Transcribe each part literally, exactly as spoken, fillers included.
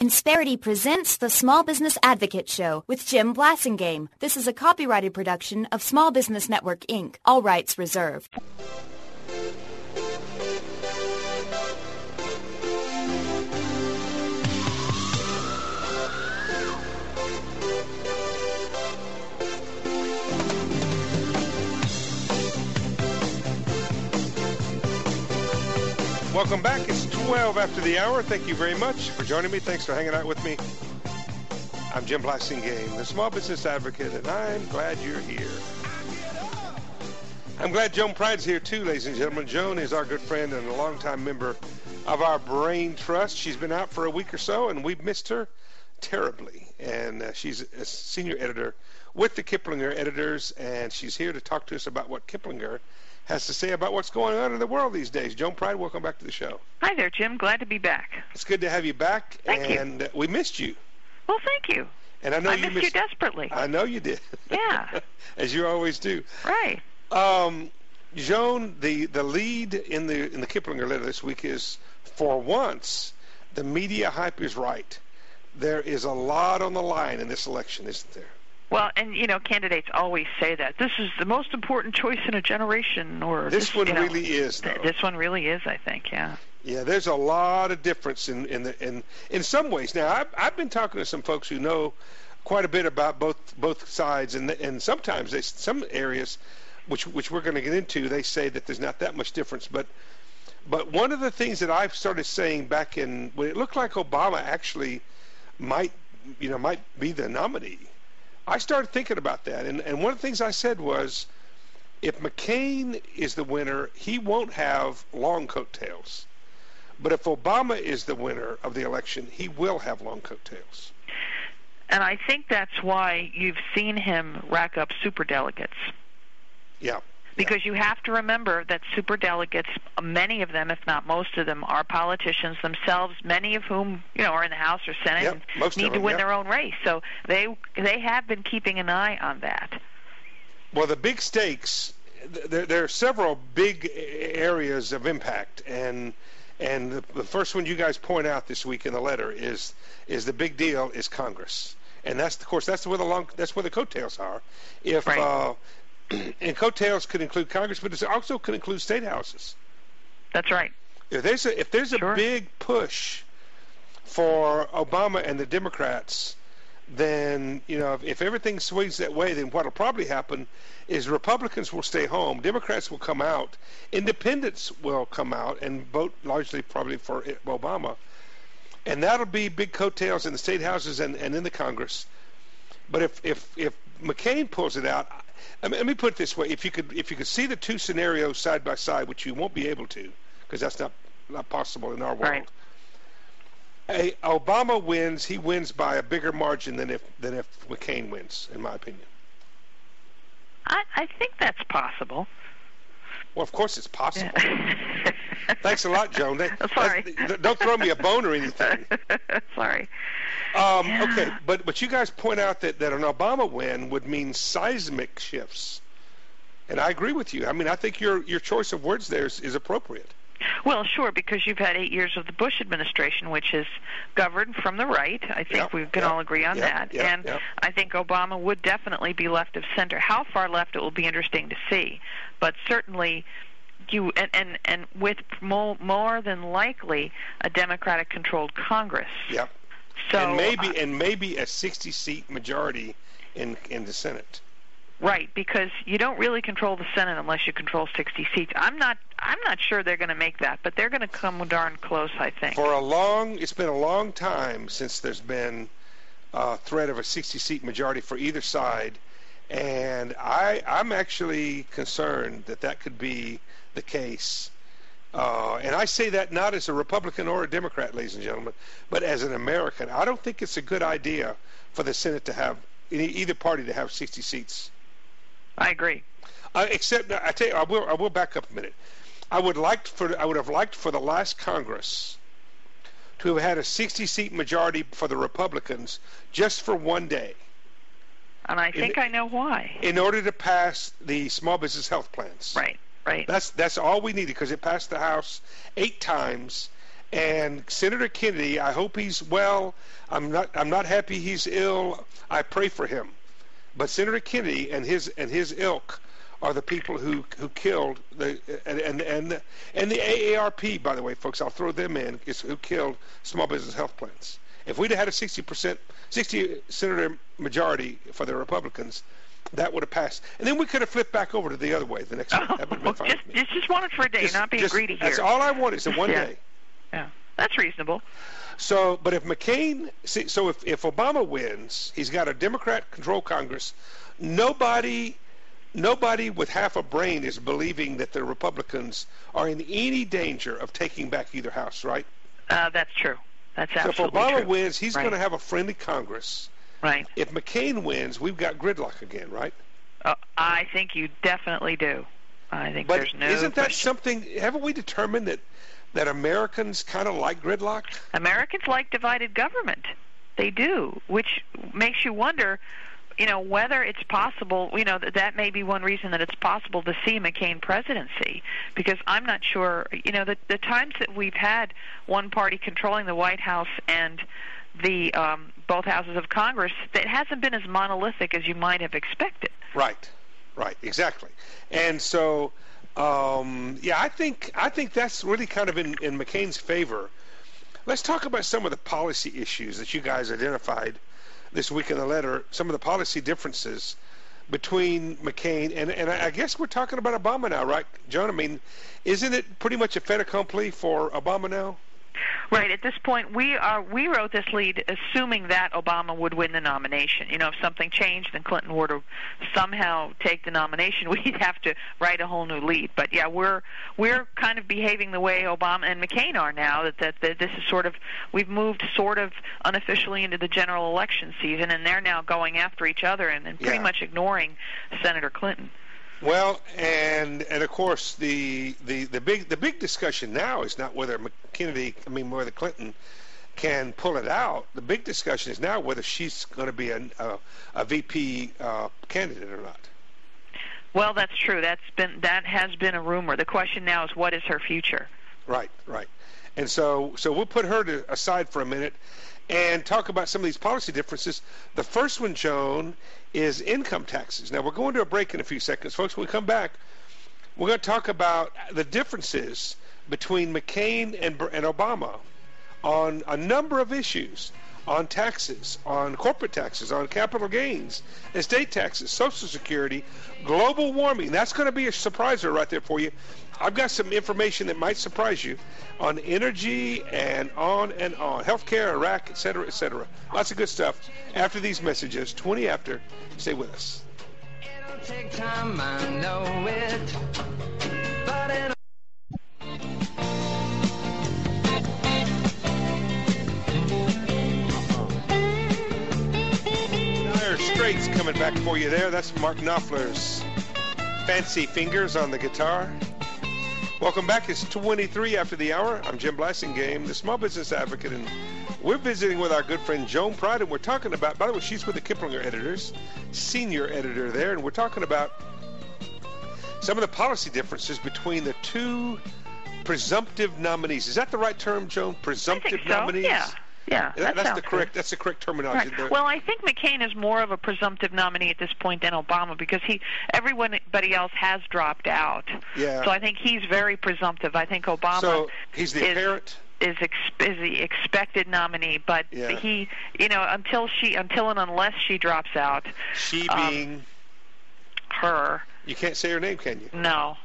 Insperity presents the Small Business Advocate Show with Jim Blasingame. This is a copyrighted production of Small Business Network, Incorporated. All rights reserved. Welcome back. It's twelve after the hour. Thank you very much for joining me. Thanks for hanging out with me. I'm Jim Blasingame, the Small Business Advocate, and I'm glad you're here. I'm glad Joan Pride's here too, ladies and gentlemen. Joan is our good friend and a longtime member of our Brain Trust. She's been out for a week or so, and we've missed her terribly. And uh, she's a senior editor with the Kiplinger editors, and she's here to talk to us about what Kiplinger has to say about what's going on in the world these days. Joan Pride, welcome back to the show. Hi there, Jim. Glad to be back. It's good to have you back. Thank you. And uh, we missed you. Well, thank you. And I know I you missed, missed you desperately. I know you did. Yeah. As you always do. Right. Um, Joan, the, the lead in the in the Kiplinger letter this week is, for once, the media hype is right. There is a lot on the line in this election, isn't there? Well, and, you know, candidates always say that. This is the most important choice in a generation. Or This, this one you know, really is, though. Th- this one really is, I think, yeah. Yeah, there's a lot of difference in in the, in, in some ways. Now, I've, I've been talking to some folks who know quite a bit about both both sides, and and sometimes they, some areas, which which we're going to get into, they say that there's not that much difference. But but one of the things that I've started saying back in when it looked like Obama actually might you know might be the nominee, I started thinking about that, and, and one of the things I said was, if McCain is the winner, he won't have long coattails. But if Obama is the winner of the election, he will have long coattails. And I think that's why you've seen him rack up superdelegates. Yeah. Because you have to remember that superdelegates, many of them, if not most of them, are politicians themselves, many of whom, you know, are in the House or Senate Yep, and most need of to them, win yep. their own race. So they they have been keeping an eye on that. Well, the big stakes, there, there are several big areas of impact, and and the, the first one you guys point out this week in the letter is is the big deal is Congress, and that's of course that's where the long that's where the coattails are. If Right. uh, and coattails could include Congress, but it also could include state houses. That's right. If there's a, if there's a Sure. big push for Obama and the Democrats, then, you know, if, if everything swings that way, then what will probably happen is Republicans will stay home, Democrats will come out, independents will come out and vote largely probably for Obama. And that'll be big coattails in the state houses and, and in the Congress. But if, if, if McCain pulls it out, I mean, let me put it this way: if you could, if you could see the two scenarios side by side, which you won't be able to, because that's not not possible in our world. Right. A, Obama wins; he wins by a bigger margin than if than if McCain wins, in my opinion. I, I think that's possible. Well, of course it's possible. Yeah. Thanks a lot, Joan. They, Sorry. Don't throw me a bone or anything. Sorry. Um, Yeah. Okay, but but you guys point out that, that an Obama win would mean seismic shifts, and I agree with you. I mean, I think your your choice of words there is, is appropriate. Well, sure, because you've had eight years of the Bush administration, which is governed from the right. I think Yep, we can yep, all agree on yep, that. yep, and yep. I think Obama would definitely be left of center. How far left it will be interesting to see. But certainly you and, and, and with more, more than likely a Democratic-controlled Congress. Yep. So, and maybe uh, and maybe a sixty-seat majority in in the Senate. Right, because you don't really control the Senate unless you control sixty seats. I'm not I'm not sure they're going to make that, but they're going to come darn close, I think. For a long, it's been a long time since there's been a threat of a sixty-seat majority for either side, and I I'm actually concerned that that could be the case. Uh, and I say that not as a Republican or a Democrat, ladies and gentlemen, but as an American. I don't think it's a good idea for the Senate to have either party to have sixty seats. I agree. Uh, except, I tell you, I will. I will back up a minute. I would like for. I would have liked for the last Congress to have had a sixty-seat majority for the Republicans just for one day. And I think in, I know why. In order to pass the small business health plans. Right. Right. That's that's all we needed, because it passed the House eight times, And Senator Kennedy, I hope he's well. I'm not. I'm not happy he's ill. I pray for him. But Senator Kennedy and his and his ilk are the people who who killed the and and and, and the A A R P. By the way, folks, I'll throw them in. Is who killed small business health plans. If we'd have had a sixty percent, sixty senator majority for the Republicans, that would have passed. And then we could have flipped back over to the other way the next day. That would have been fine just, with me. just, just want it for a day, Just- not being just- greedy here. That's all I want is a one Yeah. day. Yeah, that's reasonable. So, but if McCain, see, so if, if Obama wins, he's got a Democrat-controlled Congress. Nobody, nobody with half a brain is believing that the Republicans are in any danger of taking back either house, right? Uh, that's true. That's So if absolutely Obama true. wins, he's Right. going to have a friendly Congress. Right. If McCain wins, we've got gridlock again, right? Uh, I think you definitely do. I think But there's no isn't that question. something? Haven't we determined that that Americans kind of like gridlock? Americans like divided government. They do, which makes you wonder, you know, whether it's possible, you know, that, that may be one reason that it's possible to see McCain presidency, because I'm not sure, you know, the, the times that we've had one party controlling the White House and the um, both houses of Congress, it hasn't been as monolithic as you might have expected. Right, right, exactly. And so, um, yeah, I think I think that's really kind of in, in McCain's favor. Let's talk about some of the policy issues that you guys identified this week in the letter, some of the policy differences between McCain and, and I guess we're talking about Obama now, right, John? I mean, isn't it pretty much a fait accompli for Obama now? Right. At this point, we are we wrote this lead assuming that Obama would win the nomination. You know, if something changed and Clinton were to somehow take the nomination, we'd have to write a whole new lead. But yeah, we're we're kind of behaving the way Obama and McCain are now. That that, that this is sort of we've moved sort of unofficially into the general election season, and they're now going after each other and, and pretty Yeah. much ignoring Senator Clinton. Well, and and of course the, the, the big the big discussion now is not whether Kennedy, I mean whether Clinton can pull it out. The big discussion is now whether she's going to be a a, a V P uh, candidate or not. Well, that's true. That's been that has been a rumor. The question now is, what is her future? Right, right. And so so we'll put her to, aside for a minute and talk about some of these policy differences. The first one, Joan, is income taxes. Now, we're going to a break in a few seconds. Folks, when we come back, we're going to talk about the differences between McCain and, and Obama on a number of issues, on taxes, on corporate taxes, on capital gains, estate taxes, Social Security, global warming. That's going to be a surpriser right there for you. I've got some information that might surprise you on energy and on and on. Healthcare, Iraq, et cetera, et cetera. Lots of good stuff. After these messages, twenty after, stay with us. It'll take time, I know it, but it'll Dire Straits coming back for you there. That's Mark Knopfler's Fancy Fingers on the guitar. Welcome back. It's twenty-three after the hour. I'm Jim Blassingame, the Small Business Advocate, and we're visiting with our good friend Joan Pride, and we're talking about, by the way, she's with the Kiplinger Editors, senior editor there, and we're talking about some of the policy differences between the two presumptive nominees. Is that the right term, Joan? Presumptive I think so. nominees? Yeah. Yeah, That- that that's sounds the good. correct. That's the correct terminology. Right. there. Well, I think McCain is more of a presumptive nominee at this point than Obama because he, everybody else has dropped out. Yeah. So I think he's very presumptive. I think Obama So he's the is, apparent. is, ex, is the expected nominee, but Yeah. he, you know, until she, until and unless she drops out, She um, being. her, You can't say her name, can you? no.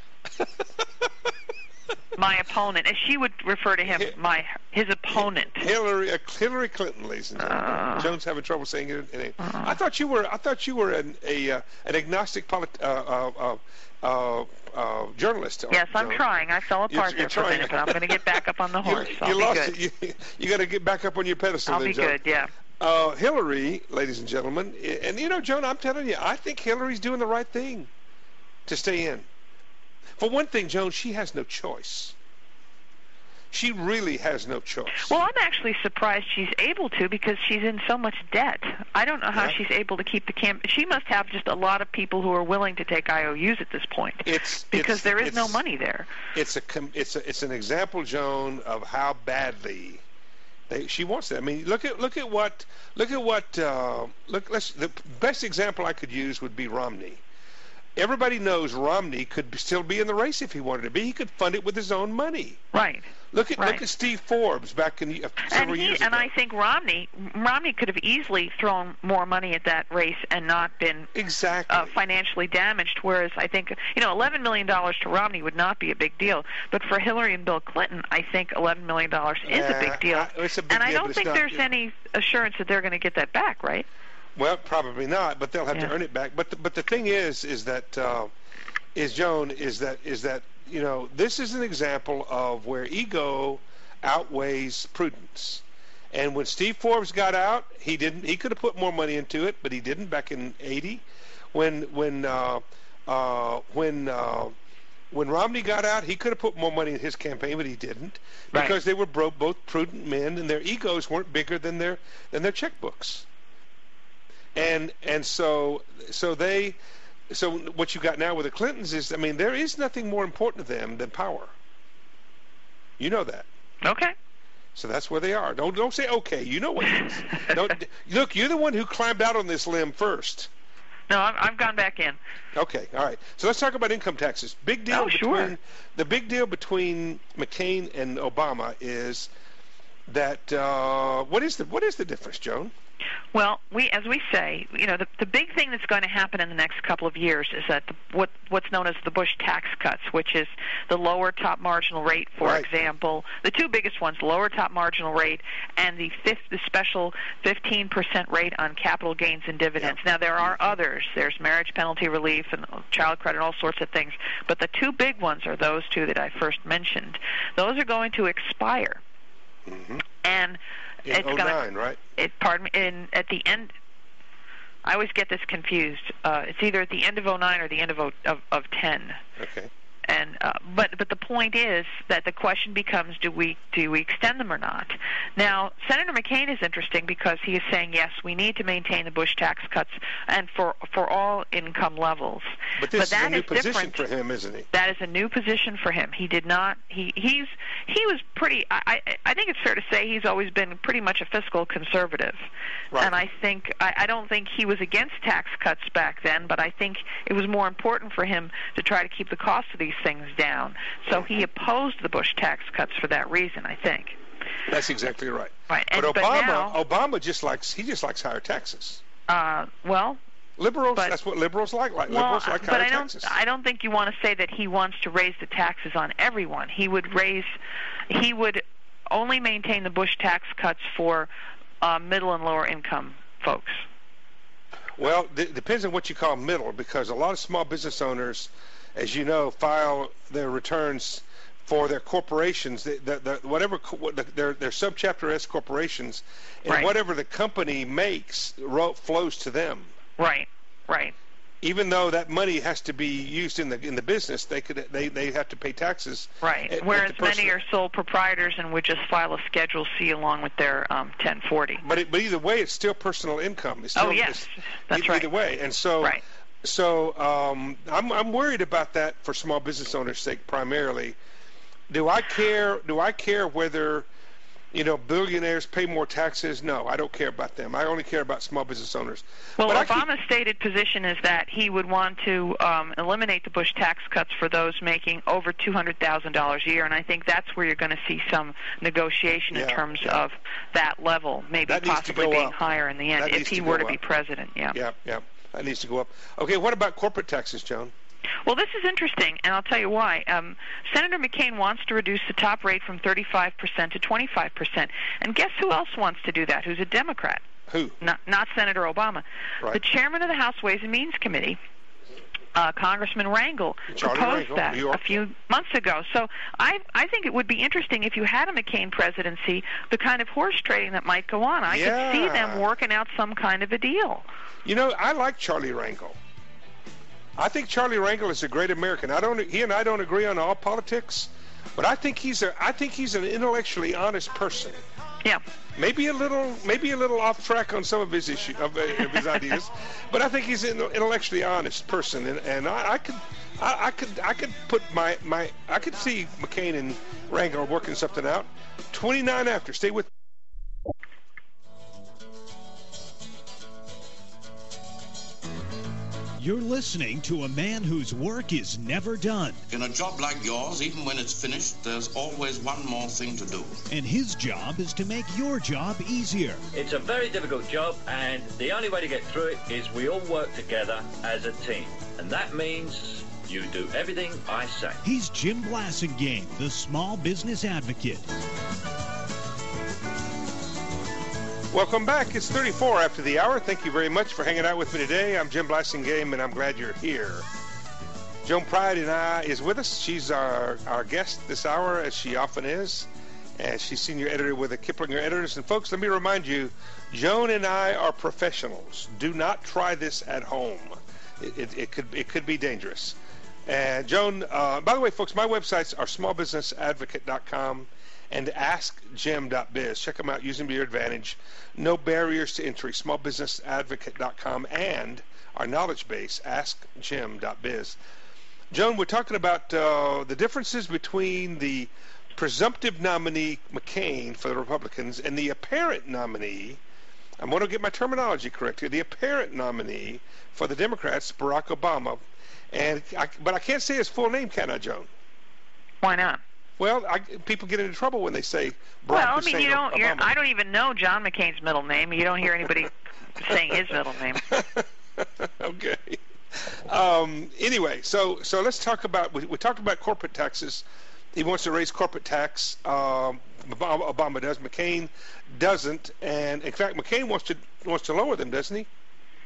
My opponent, as she would refer to him, Hi- my his opponent. Hillary, uh, Hillary Clinton, ladies and gentlemen. Uh. Jones having trouble saying it. name. I thought you were. I thought you were an a uh, an agnostic polit- uh, uh, uh, uh, journalist. Yes, I'm Joan. trying. I fell You're- apart you're there for a trying. minute, but I'm going to get back up on the horse. You, I'll you be lost good. it. You, you got to get back up on your pedestal. I'll then, be Joan. good, yeah. Uh, Hillary, ladies and gentlemen, and you know, Joan, I'm telling you, I think Hillary's doing the right thing to stay in. For one thing, Joan, she has no choice. she really has no choice. Well, I'm actually surprised she's able to because she's in so much debt. I don't know how Yeah. she's able to keep the camp. She must have just a lot of people who are willing to take I O Us at this point. It's because it's, there is it's, no money there. It's a com- it's a, it's an example, Joan, of how badly they, she wants that. I mean, look at look at what look at what uh, look. Let's, the best example I could use would be Romney. Everybody knows Romney could still be in the race if he wanted to be. He could fund it with his own money. Right. Look at right. look at Steve Forbes back in uh, and several he, years ago. And I think Romney Romney could have easily thrown more money at that race and not been exactly uh, financially damaged. Whereas I think you know eleven million dollars to Romney would not be a big deal, but for Hillary and Bill Clinton, I think eleven million dollars is yeah, a big deal. I, it's a big and I deal, don't but think it's not, there's any assurance that they're going to get that back, right? Well, probably not, but they'll have Yeah. to earn it back. But the, but the thing is, is that uh, is Joan is that is that you know this is an example of where ego outweighs prudence. And when Steve Forbes got out, he didn't. He could have put more money into it, but he didn't back in eighty. When when uh, uh, when uh, when Romney got out, he could have put more money in his campaign, but he didn't Right. because they were bro- both prudent men, and their egos weren't bigger than their than their checkbooks. And and so so they so what you got now with the Clintons is, I mean, there is nothing more important to them than power. You know that. Okay. So that's where they are. Don't don't say okay. You know what it is. Don't, look, you're the one who climbed out on this limb first. No, I've, I've gone back in. Okay, all right. So let's talk about income taxes. Big deal Oh, between sure. the big deal between McCain and Obama is that uh, what is the what is the difference, Joan? Well, we, as we say, you know, the, the big thing that's going to happen in the next couple of years is that the, what what's known as the Bush tax cuts, which is the lower top marginal rate, for Right. example, the two biggest ones, the lower top marginal rate and the fifth, the special fifteen percent rate on capital gains and dividends. Yeah. Now, there are others. There's marriage penalty relief and child credit and all sorts of things, but the two big ones are those two that I first mentioned. Those are going to expire, Mm-hmm. and In it's oh going nine, right? it, pardon me, in, at the end, I always get this confused. Uh, it's either at the end of oh nine or the end of, oh, of, of ten. Okay. And uh, but but the point is that the question becomes: Do we do we extend them or not? Now, Senator McCain is interesting because he is saying yes, we need to maintain the Bush tax cuts and for for all income levels. But this that is a new is position different. for him, isn't he? That is a new position for him. He did not. He he's he was pretty. I I, I think it's fair to say he's always been pretty much a fiscal conservative, Right. and I think I, I don't think he was against tax cuts back then, but I think it was more important for him to try to keep the cost of these things down. So he opposed the Bush tax cuts for that reason, I think. That's exactly right. Right. But And, but Obama, now, Obama just likes he just likes higher taxes. uh, well, Liberals, But- that's what liberals like. Like well, liberals like but higher I don't. taxes. I don't think you want to say that he wants to raise the taxes on everyone. He would raise. He would only maintain the Bush tax cuts for uh, middle and lower income folks. Well, it depends on what you call middle, because a lot of small business owners, as you know, file their returns for their corporations, the, the, the, whatever co- what the, their their subchapter S corporations, and Right. whatever the company makes ro- flows to them. Right. Right. Even though that money has to be used in the in the business, they could they, they have to pay taxes. Right. at- at Whereas the many personal- are sole proprietors and would just file a Schedule C along with their um, ten forty. But it, but either way, it's still personal income. It's still, Oh, yes. it's- That's either, right. Either way, and so Right. so um, I'm I'm worried about that for small business owners' sake primarily. Do I care? Do I care whether, you know, billionaires pay more taxes? No, I don't care about them. I only care about small business owners. Well, But I keep- Obama's stated position is that he would want to um, eliminate the Bush tax cuts for those making over two hundred thousand dollars a year, and I think that's where you're going to see some negotiation in Yeah, terms yeah. of that level, maybe That needs to possibly go being up. higher in the end That if needs he to were go to be up. president. Yeah. Yeah, yeah, that needs to go up. Okay, what about corporate taxes, Joan? Well, this is interesting, and I'll tell you why. Um, Senator McCain wants to reduce the top rate from thirty-five percent to twenty-five percent, and guess who else wants to do that? Who's a Democrat? Who? Not, not Senator Obama. Right. The chairman of the House Ways and Means Committee, uh, Congressman Rangel, Charlie proposed Rangel, that New York. a few months ago. So I, I think it would be interesting if you had a McCain presidency, the kind of horse trading that might go on. I Yeah. could see them working out some kind of a deal. You know, I like Charlie Rangel. I think Charlie Rangel is a great American. I don't. He and I don't agree on all politics, but I think he's a I think he's an intellectually honest person. Yeah. Maybe a little, maybe a little off track on some of his issue of, uh, of his ideas, but I think he's an intellectually honest person, and, and I, I could, I, I could, I could put my, my, I could see McCain and Rangel working something out. twenty-nine after, stay with. You're listening to a man whose work is never done. In a job like yours, even when it's finished, there's always one more thing to do. And his job is to make your job easier. It's a very difficult job, and the only way to get through it is we all work together as a team. And that means you do everything I say. He's Jim Blasingame, the small business advocate. Welcome back. It's thirty-four after the hour. Thank you very much for hanging out with me today. I'm Jim Blasingame, and I'm glad you're here. Joan Pride and I is with us. She's our, our guest this hour, as she often is, and she's senior editor with the Kiplinger Editors. And folks, let me remind you, Joan and I are professionals. Do not try this at home. It, it, it could it could be dangerous. And Joan, uh, by the way, folks, my websites are small business advocate dot com and ask jim dot biz. Check them out. Use them to your advantage. No barriers to entry. small business advocate dot com and our knowledge base, ask jim dot biz. Joan, we're talking about uh, the differences between the presumptive nominee, McCain, for the Republicans, and the apparent nominee, I'm going to get my terminology correct here, the apparent nominee for the Democrats, Barack Obama. And I, but I can't say his full name, can I, Joan? Why not? Well, I, people get into trouble when they say Barack Well, I Hussein mean, you don't. You're, Obama. I don't even know John McCain's middle name. You don't hear anybody saying his middle name. Okay. Um, anyway, so so let's talk about. We, we talked about corporate taxes. He wants to raise corporate tax. Um, Obama does. McCain doesn't. And in fact, McCain wants to wants to lower them, doesn't he?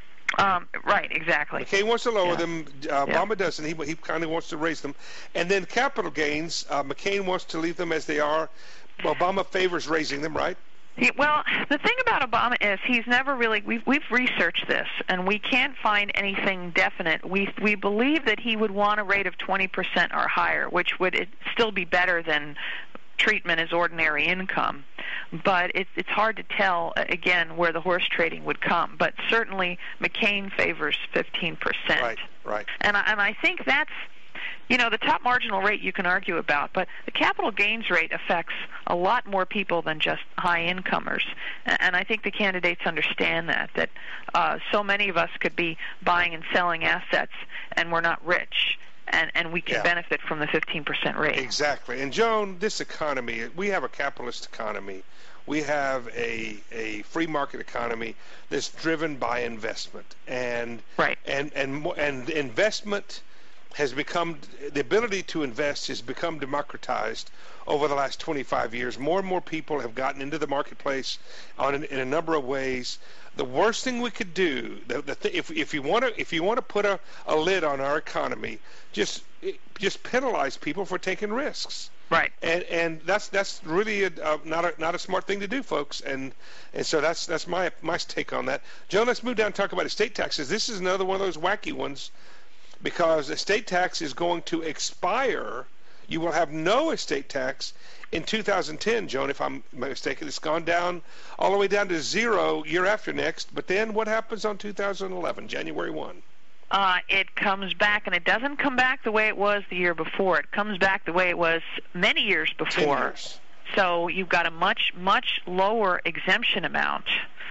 Um, right, exactly. McCain wants to lower Yeah. them. Uh, Yeah. Obama doesn't. He he kind of wants to raise them. And then capital gains. Uh, McCain wants to leave them as they are. Obama favors raising them, right? He, well, the thing about Obama is he's never really. We've we've researched this, and we can't find anything definite. We we believe that he would want a rate of twenty percent or higher, which would it still be better than treatment as ordinary income. But it's it's hard to tell, again, where the horse trading would come. But certainly McCain favors fifteen percent. Right, right. And I, and I think that's, you know, the top marginal rate you can argue about, but the capital gains rate affects a lot more people than just high incomers. And I think the candidates understand that, that uh, so many of us could be buying and selling assets and we're not rich. And, and we can Yeah. benefit from the fifteen percent rate. Exactly. And Joan, this economy, we have a capitalist economy. We have a a free market economy that's driven by investment. And Right. and and mo- and investment has become, the ability to invest has become democratized over the last twenty-five years. More and more people have gotten into the marketplace on in a number of ways. The worst thing we could do, the, the th- if if you want to if you want to put a, a lid on our economy, just just penalize people for taking risks. Right. And and that's that's really a, uh, not a not a smart thing to do, folks. And and so that's that's my my take on that. Joe, let's move down and talk about estate taxes. This is another one of those wacky ones, because estate tax is going to expire. You will have no estate tax in two thousand ten, Joan, if I'm mistaken. It's gone down all the way down to zero year after next. But then what happens on two thousand eleven, January first? Uh, it comes back, and it doesn't come back the way it was the year before. It comes back the way it was many years before. ten years. So you've got a much, much lower exemption amount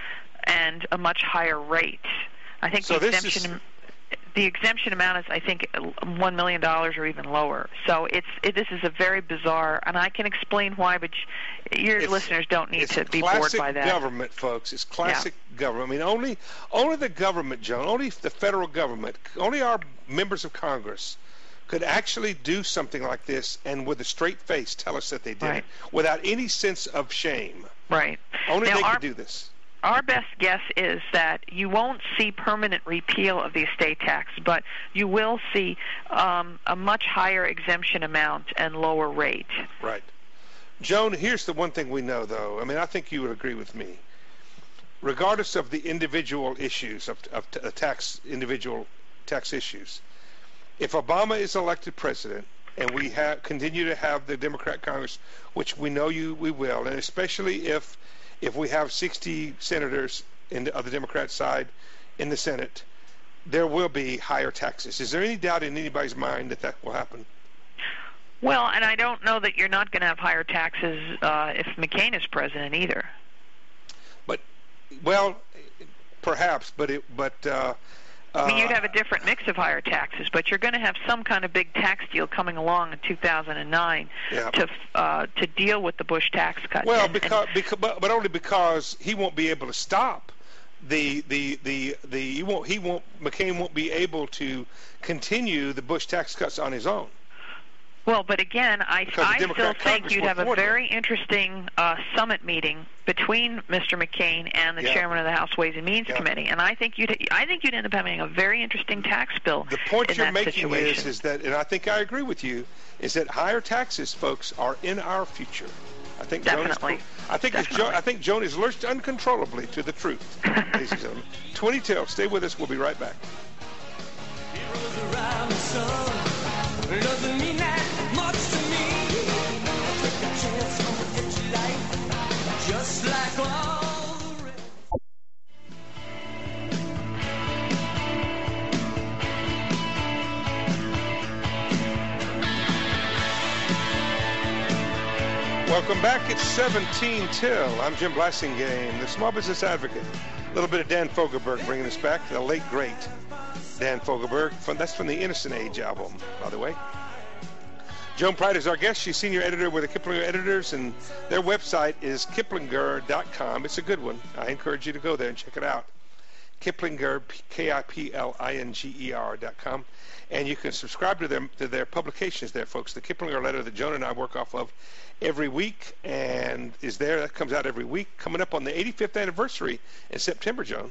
and a much higher rate. I think So the this exemption is- the exemption amount is, I think, one million dollars or even lower. So it's it, this is a very bizarre, and I can explain why, but your It's- listeners don't need it's to be bored classic by that. government, folks. It's classic government. I mean, only only the government, Joan, only the federal government, only our members of Congress could actually do something like this and with a straight face tell us that they did Right. it without any sense of shame. Right. Only Now, they our, could do this. Our best guess is that you won't see permanent repeal of the estate tax, but you will see um, a much higher exemption amount and lower rate. Right. Joan, here's the one thing we know, though. I mean, I think you would agree with me. Regardless of the individual issues of, of t- tax, individual tax issues, if Obama is elected president, and we have continue to have the Democrat Congress, which we know you we will, and especially if if we have sixty senators in the, of the Democrat side in the Senate, there will be higher taxes. Is there any doubt in anybody's mind that that will happen? Well, and I don't know that you're not going to have higher taxes uh, if McCain is president either. But, well, perhaps, but it, but. Uh, I mean, you'd have a different mix of higher taxes, but you're going to have some kind of big tax deal coming along in two thousand nine yeah. to uh, to deal with the Bush tax cut. Well, and, because, and, because but, but only because he won't be able to stop the the the the he won't he won't McCain won't be able to continue the Bush tax cuts on his own. Well, but again, I, I still think Congress you'd have a them. very interesting uh, summit meeting between Mister McCain and the yeah. chairman of the House Ways and Means yeah. Committee, and I think you'd I think you'd end up having a very interesting tax bill. The point in you're that making situation. is is that, and I think I agree with you, is that higher taxes, folks, are in our future. I think Definitely. Joan is, I think Definitely. Jo, I think Joan is lurched uncontrollably to the truth, ladies and gentlemen. twenty till. Stay with us. We'll be right back. Doesn't mean that much to me. Take a chance on the empty life, just like all the rest. Welcome back. It's seventeen till. I'm Jim Blasingame, the Small Business Advocate. A little bit of Dan Fogelberg bringing us back, the late great Dan Fogelberg. From, that's from the Innocent Age album, by the way. Joan Pride is our guest. She's senior editor with the Kiplinger Editors, and their website is kiplinger dot com. It's a good one. I encourage you to go there and check it out. Kiplinger, K I P L I N G E R dot com. And you can subscribe to their, to their publications there, folks. The Kiplinger letter that Joan and I work off of every week and is there. That comes out every week. Coming up on the eighty-fifth anniversary in September, Joan.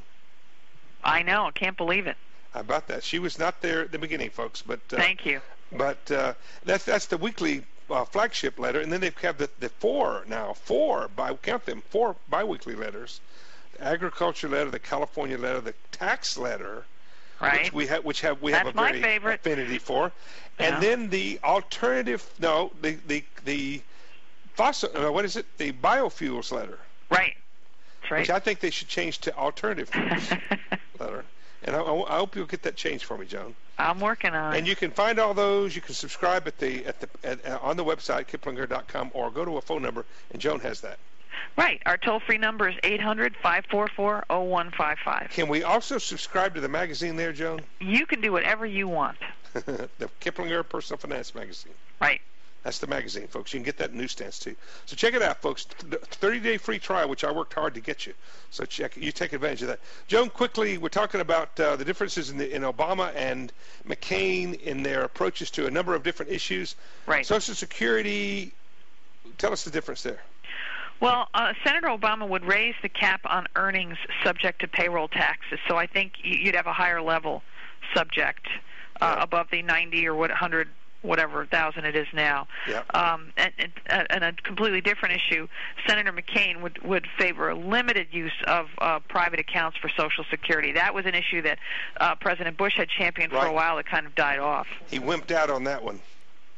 I know. Can't believe it. How about that? She was not there at the beginning, folks. But uh, Thank you. But uh, that's that's the weekly uh, flagship letter, and then they have the, the four now, four by count them, four biweekly letters: the agriculture letter, the California letter, the tax letter, right? Which we have, which have we that's have a my very favorite. affinity for, yeah. and then the alternative, no, the the the fossil, uh, what is it? The biofuels letter, right? That's right. Which I think they should change to alternative fuels letter. And I, I hope you'll get that changed for me, Joan. I'm working on it. And you can find all those. You can subscribe at the at the at, uh, on the website kiplinger dot com, or go to a phone number, and Joan has that. Right. Our toll-free number is eight hundred, five four four, zero one five five. Can we also subscribe to the magazine there, Joan? You can do whatever you want. The Kiplinger Personal Finance Magazine. Right. That's the magazine, folks. You can get that in newsstands too. So check it out, folks. thirty-day free trial, which I worked hard to get you. So check. You take advantage of that. Joan, quickly, we're talking about uh, the differences in, the, in Obama and McCain in their approaches to a number of different issues. Right. Social Security. Tell us the difference there. Well, uh, Senator Obama would raise the cap on earnings subject to payroll taxes. So I think you'd have a higher level subject uh, yeah. above the ninety or what one hundred. Whatever thousand it is now. Yeah. Um, and, and, and a completely different issue, Senator McCain would, would favor limited use of uh, private accounts for Social Security. That was an issue that uh, President Bush had championed right. for a while. It kind of died off. He wimped out on that one.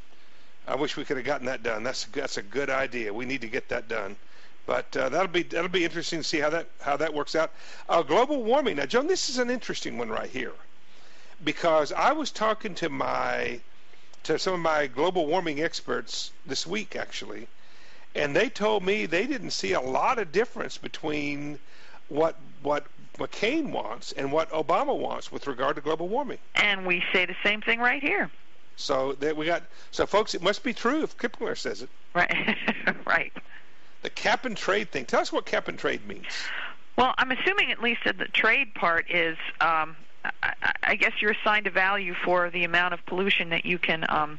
I wish we could have gotten that done. That's that's a good idea. We need to get that done. But uh, that'll be that'll be interesting to see how that how that works out. Uh, global warming. Now, Joan, this is an interesting one right here, because I was talking to my to some of my global warming experts this week, actually, and they told me they didn't see a lot of difference between what what McCain wants and what Obama wants with regard to global warming. And we say the same thing right here. So that we got so folks, it must be true if Kiplinger says it. Right. Right. The cap and trade thing. Tell us what cap and trade means. Well, I'm assuming at least that the trade part is um, I, I guess you're assigned a value for the amount of pollution that you can um,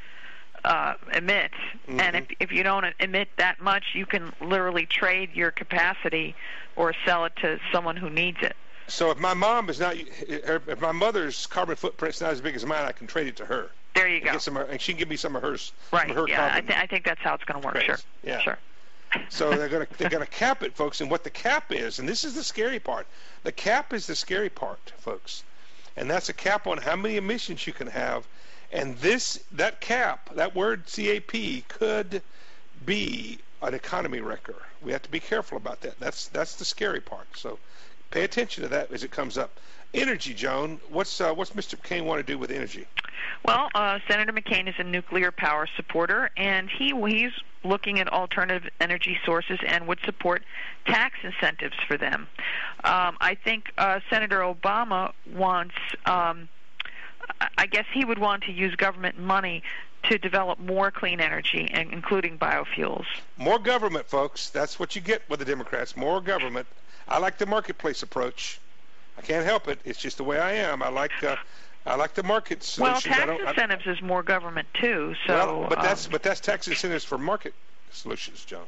uh, emit, mm-hmm. and if if you don't emit that much, you can literally trade your capacity or sell it to someone who needs it. So if my mom is not, if my mother's carbon footprint's not as big as mine, I can trade it to her. There you go. Get some, and she can give me some of hers. Right. Some of her yeah. I, carbon th- I think that's how it's going to work. credits. Sure. Yeah. Sure. So they're going to they're going to cap it, folks. And what the cap is, and this is the scary part. The cap is the scary part, folks. And that's a cap on how many emissions you can have, And this, that cap, that word C A P, could be an economy wrecker. We have to be careful about that. That's that's the scary part. So pay attention to that as it comes up. Energy, Joan. What's uh, what's Mister McCain want to do with energy? Well, uh, Senator McCain is a nuclear power supporter, and he he's looking at alternative energy sources and would support tax incentives for them. Um, I think uh, Senator Obama wants, um, I guess he would want to use government money to develop more clean energy, including biofuels. More government, folks. That's what you get with the Democrats. More government. I like the marketplace approach. I can't help it. It's just the way I am. I like uh, I like the market solutions. Well, tax I don't, incentives I, is more government too. So, well, but that's um, but that's tax incentives for market solutions, John.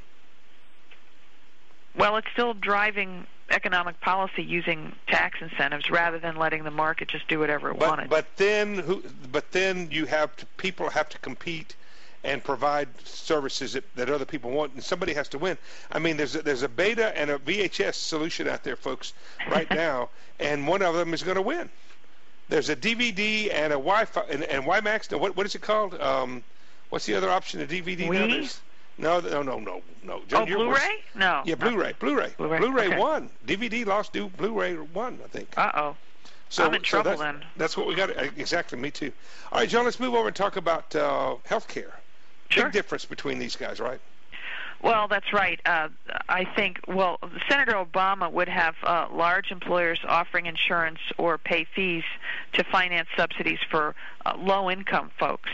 Well, it's still driving economic policy using tax incentives rather than letting the market just do whatever it but, wanted. But then, who? But then you have to, people have to compete and provide services that, that other people want, and somebody has to win. I mean, there's a, there's a beta and a V H S solution out there, folks, right now, and one of them is going to win. There's a D V D and a Wi-Fi and, and WiMAX. What what is it called? Um, what's the other option? A D V D Wii? nowadays? No, no, no, no, no. John, oh, Blu-ray? No. Yeah, Blu-ray, Blu-ray, Blu-ray, Blu-ray okay. won. D V D lost due. Bluray won, I think. Uh-oh. So, I'm in so trouble that's, then. That's what we got. Exactly, me too. All right, John, let's move over and talk about uh, health care. Sure. Big difference between these guys, right? Well, that's right. Uh, I think, well, Senator Obama would have uh, large employers offering insurance or pay fees to finance subsidies for uh, low-income folks.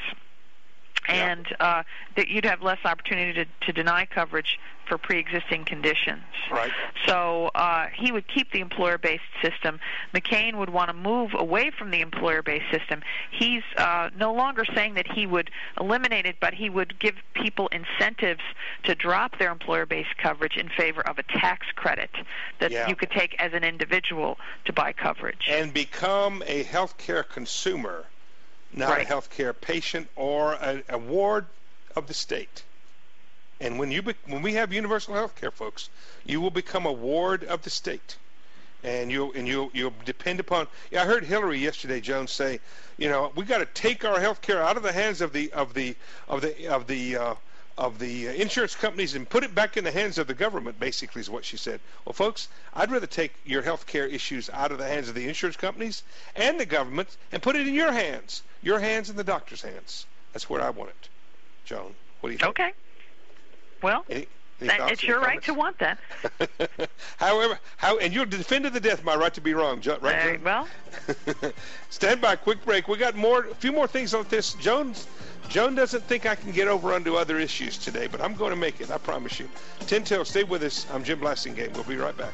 And uh, that you'd have less opportunity to, to deny coverage for pre-existing conditions. Right. So uh, he would keep the employer-based system. McCain would want to move away from the employer-based system. He's uh, no longer saying that he would eliminate it, but he would give people incentives to drop their employer-based coverage in favor of a tax credit that yeah. you could take as an individual to buy coverage. And become a health care consumer, not right. a health care patient or a, a ward of the state. And when you be, when we have universal health care, folks, you will become a ward of the state, and you and you you'll depend upon. Yeah, I heard Hillary yesterday, Jones, say, you know, we got to take our health care out of the hands of the of the of the of the uh, of the insurance companies and put it back in the hands of the government. Basically, is what she said. Well, folks, I'd rather take your health care issues out of the hands of the insurance companies and the government and put it in your hands, your hands and the doctor's hands. That's where I want it, Joan. What do you think? Okay. Well, any, any that, thoughts, it's any your comments? right to want that. However, how and you'll defend to the death my right to be wrong, jo- right? Very Joan? well. Stand by, quick break. We got more, a few more things on this. Jones, Joan doesn't think I can get over onto other issues today, but I'm going to make it. I promise you. ten till, stay with us. I'm Jim Blasingame. We'll be right back.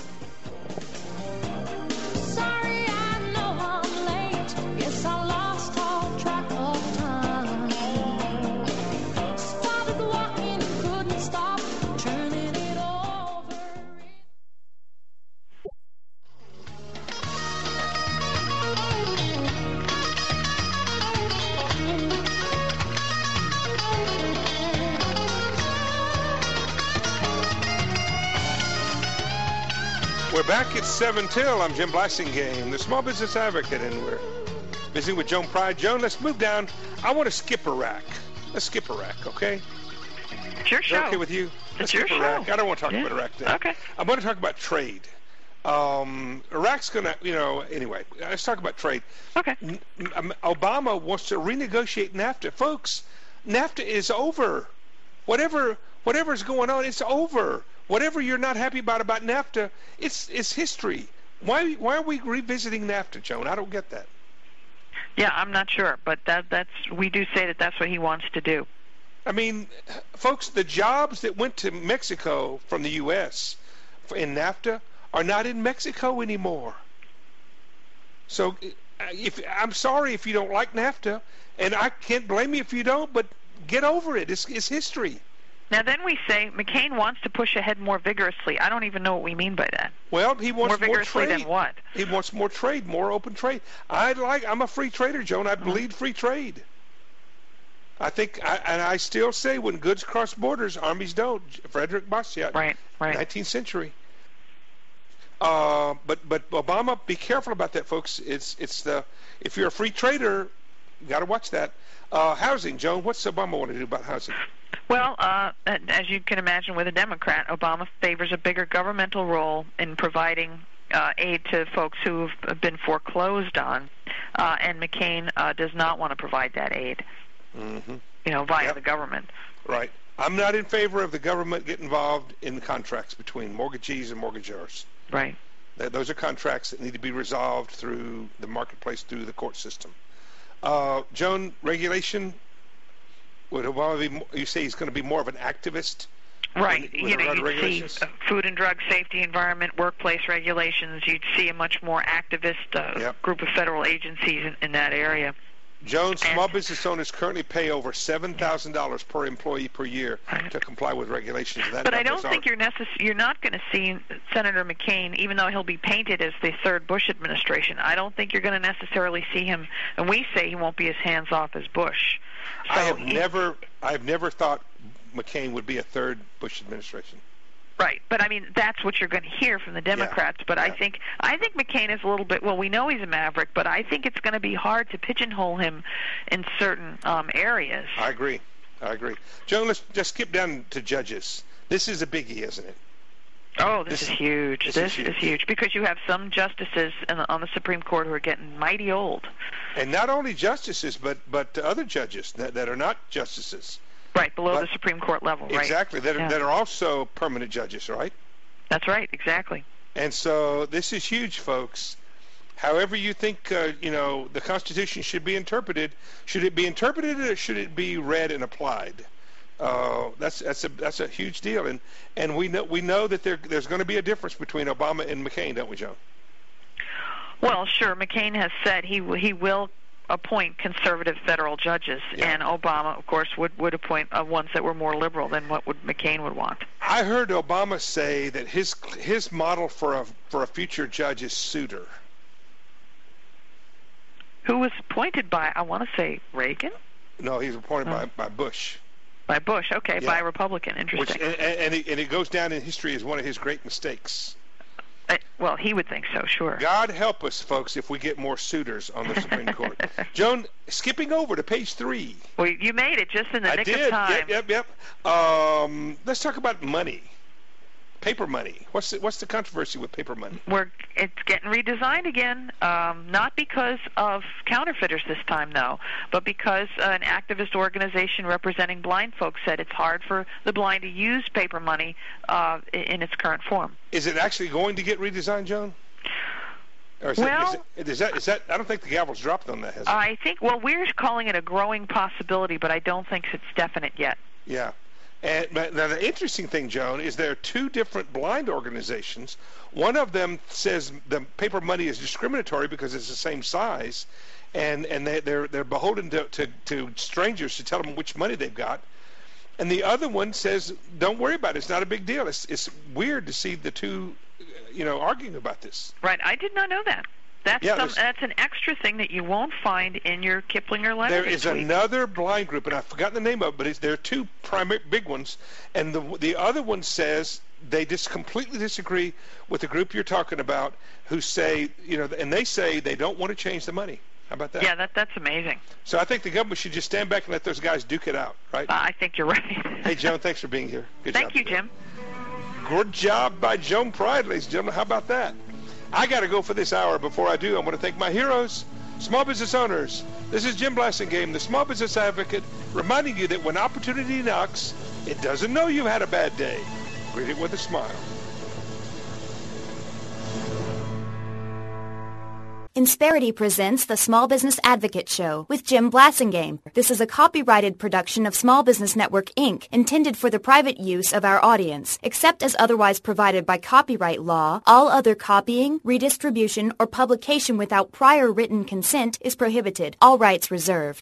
Sorry, I know I'm late. Guess I lost all track of time. Started walking and couldn't stop, turning it over. We're back at seven till. I'm Jim Blasingame, the Small Business Advocate, and we're visiting with Joan Pride. Joan, let's move down. I want to skip Iraq. Let's skip Iraq, okay? It's your Is show. that okay with you? Let's It's your skip show. Iraq. I don't want to talk Yeah. about Iraq today. Okay. I want to talk about trade. Um, Iraq's going to, you know, anyway, let's talk about trade. Okay. N- um, Obama wants to renegotiate NAFTA. Folks, NAFTA is over. Whatever whatever's going on, it's over. Whatever you're not happy about about NAFTA, it's it's history. Why why are we revisiting NAFTA, Joan? I don't get that. Yeah, I'm not sure, but that that's we do say that that's what he wants to do. I mean, folks, the jobs that went to Mexico from the U S in NAFTA are not in Mexico anymore. So if I'm sorry if you don't like NAFTA, and I can't blame you if you don't, but get over it. It's, it's history. Now then we say McCain wants to push ahead more vigorously. I don't even know what we mean by that. Well, he wants More more, vigorously trade. than what? He wants more trade, more open trade. I like. I'm a free trader, Joan. I bleed free trade. I think, I, and I still say, when goods cross borders, armies don't. Frederick Bastiat, Right, right. nineteenth century. Uh, but but Obama, be careful about that, folks. It's it's the if you're a free trader, got to watch that. Uh, housing, Joan, what's Obama want to do about housing? Well, uh, as you can imagine with a Democrat, Obama favors a bigger governmental role in providing uh, aid to folks who have been foreclosed on, uh, and McCain uh, does not want to provide that aid, mm-hmm. you know, via yep. the government. Right. I'm not in favor of the government getting involved in contracts between mortgagees and mortgagors. Right. Those are contracts that need to be resolved through the marketplace, through the court system. Uh, Joan, regulation, would Obama be, you say he's going to be more of an activist? Right. In, you know, you'd see food and drug safety, environment, workplace regulations. You'd see a much more activist uh, yep. group of federal agencies in, in that area. Joan, small and, business owners currently pay over seven thousand dollars per employee per year right. to comply with regulations. That but I don't think you're necess- you're not going to see Senator McCain, even though he'll be painted as the third Bush administration, I don't think you're going to necessarily see him, and we say he won't be as hands-off as Bush. So I have he, never, I've never thought McCain would be a third Bush administration. Right, but I mean that's what you're going to hear from the Democrats. Yeah. But yeah. I think I think McCain is a little bit. Well, we know he's a maverick, but I think it's going to be hard to pigeonhole him in certain um, areas. I agree. I agree. Joan, let's just skip down to judges. This is a biggie, isn't it? Oh, this, this is huge. This, this is, huge. is huge because you have some justices in the, on the Supreme Court who are getting mighty old. And not only justices, but but other judges that, that are not justices. Right, below but, the Supreme Court level, right. Exactly, that, yeah. are, that are also permanent judges, right? That's right, exactly. And so this is huge, folks. However you think, uh, you know, the Constitution should be interpreted, should it be interpreted or should it be read and applied? Uh, that's that's a that's a huge deal, and and we know we know that there there's going to be a difference between Obama and McCain, don't we, Joan? Well, sure. McCain has said he he will appoint conservative federal judges, yeah. and Obama, of course, would, would appoint uh, ones that were more liberal than what would McCain would want. I heard Obama say that his his model for a for a future judge is Souter. Who was appointed by, I want to say, Reagan? No, he was appointed oh. by, by Bush. By Bush, okay, yeah. by a Republican. Interesting. Which, and, and, it, and it goes down in history as one of his great mistakes. Uh, well, he would think so, sure. God help us, folks, if we get more suitors on the Supreme Court. Joan, skipping over to page three. Well, you made it just in the I nick did. of time. Yep, yep, yep. Um, let's talk about money. Paper money. What's the, what's the controversy with paper money? We're it's getting redesigned again, um, not because of counterfeiters this time, though, but because uh, an activist organization representing blind folks said it's hard for the blind to use paper money uh, in its current form. Is it actually going to get redesigned, Joan? Or is well, it, is, it, is that is that? I don't think the gavel's dropped on that, has it? I think. Well, we're calling it a growing possibility, but I don't think it's definite yet. Yeah. And but now the interesting thing, Joan, is there are two different blind organizations. One of them says the paper money is discriminatory because it's the same size, and and they, they're they're beholden to, to to strangers to tell them which money they've got. And the other one says, don't worry about it. It's not a big deal. It's it's weird to see the two, you know, arguing about this. Right. I did not know that. That's yeah, some, that's an extra thing that you won't find in your Kiplinger letter. There this is week. another blind group, and I've forgotten the name of it, but it's, there are two primary big ones, and the the other one says they just completely disagree with the group you're talking about, who say, you know, and they say they don't want to change the money. How about that? Yeah, that that's amazing. So I think the government should just stand back and let those guys duke it out, right? Uh, I think you're right. Hey, Joan, thanks for being here. Good Thank job you, today. Jim. Good job by Joan Pride, ladies and gentlemen. How about that? I got to go for this hour. Before I do, I want to thank my heroes, small business owners. This is Jim Blassingame, the small business advocate, reminding you that when opportunity knocks, it doesn't know you've had a bad day. Greet it with a smile. Insperity presents the Small Business Advocate Show with Jim Blassingame. This is a copyrighted production of Small Business Network, Incorporated, intended for the private use of our audience. Except as otherwise provided by copyright law, all other copying, redistribution, or publication without prior written consent is prohibited. All rights reserved.